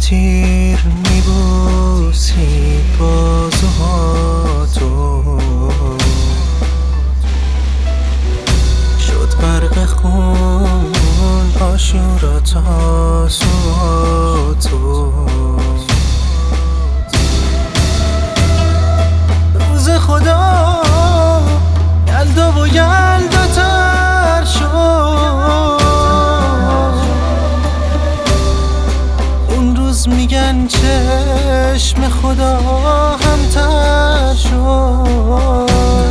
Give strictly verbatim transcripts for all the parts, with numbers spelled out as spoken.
تیر میبوسید بازوهاتو، شد غرق خون آشورا تاسوهاتو. روز خدا یلدا و یلدا تر شد، اون روز میگن چشم خدا هم تر شد.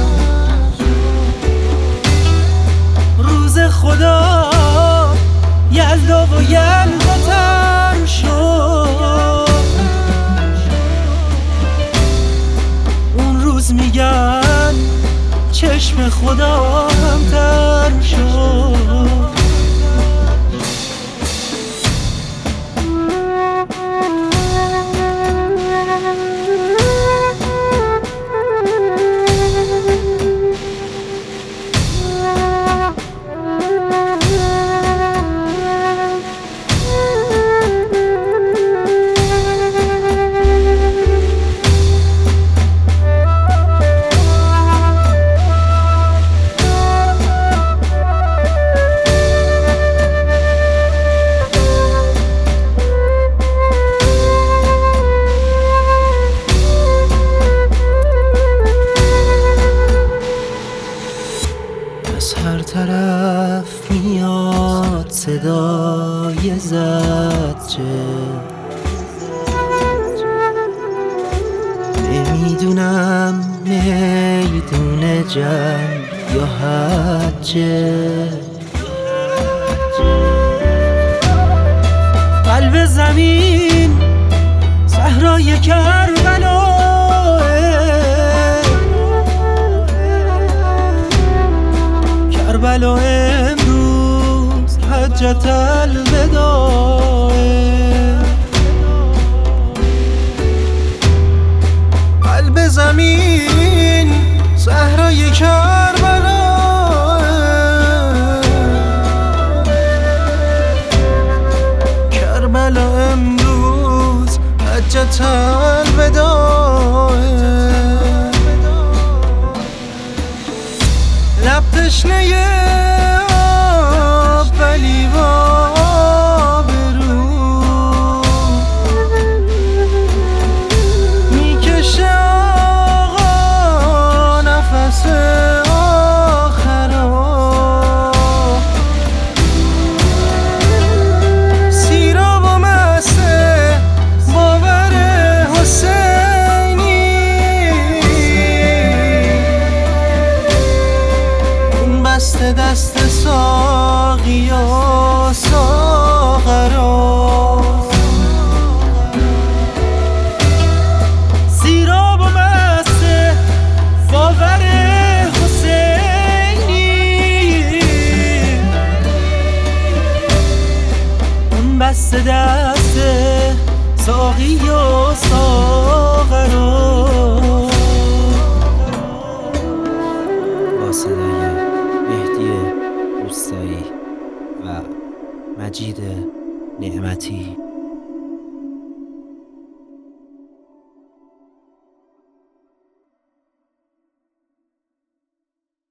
روز خدا یلدا و یلدا تر شد، اون روز میگن چشم خدا هم تر شد. از هر طرف میاد صدای زجر، نمیدونم میدون جنگ یا حجه. قلب زمین صحرای کربلا، کربلا امروز حجت الوداع. قلب زمین صحرای کربلا، کربلا امروز حجت الوداع. لب تشنه آب ولی با آبرو، میکشه آقا نفس آخرا. سیراب و مسته باور حسینی، بسته دست ساقی و ساغرا. سیراب و مسته باور حسینی، اون بسته دست ساقی و ساغرا. با صدای مهدی روستایی و مجید نعمتی.